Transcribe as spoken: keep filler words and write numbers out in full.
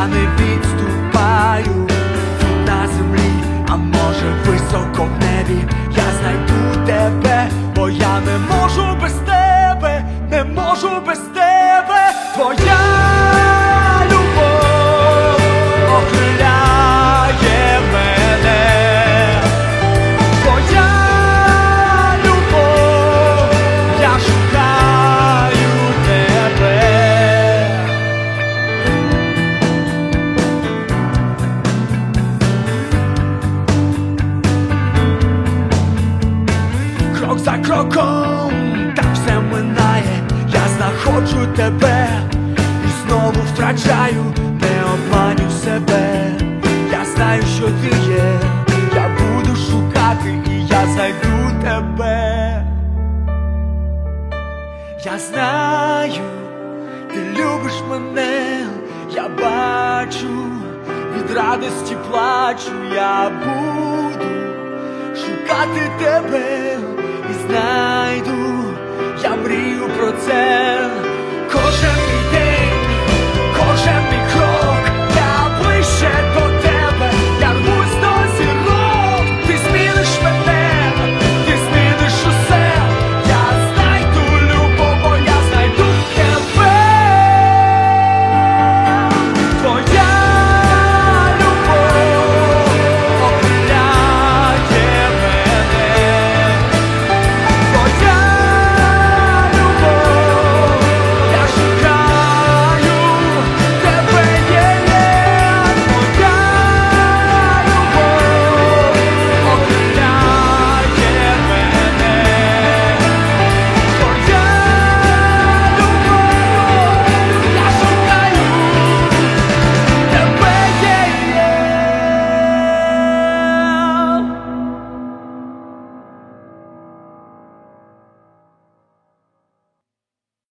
я не відступаю на землі, а може високо в небі я знайду тебе, бо я не можу без тебе, не можу без тебе. Твоя любов охиляє мене, твоя любов, я шукаю тебе. Крок за кроком, так все минає, я знаходжу тебе і знову втрачаю, не обманю себе. Я знаю, що ти є, я буду шукати і я знайду тебе. Я знаю, ти любиш мене, я бачу, від радості плачу, я буду шукати тебе і знайду, я мрію про це.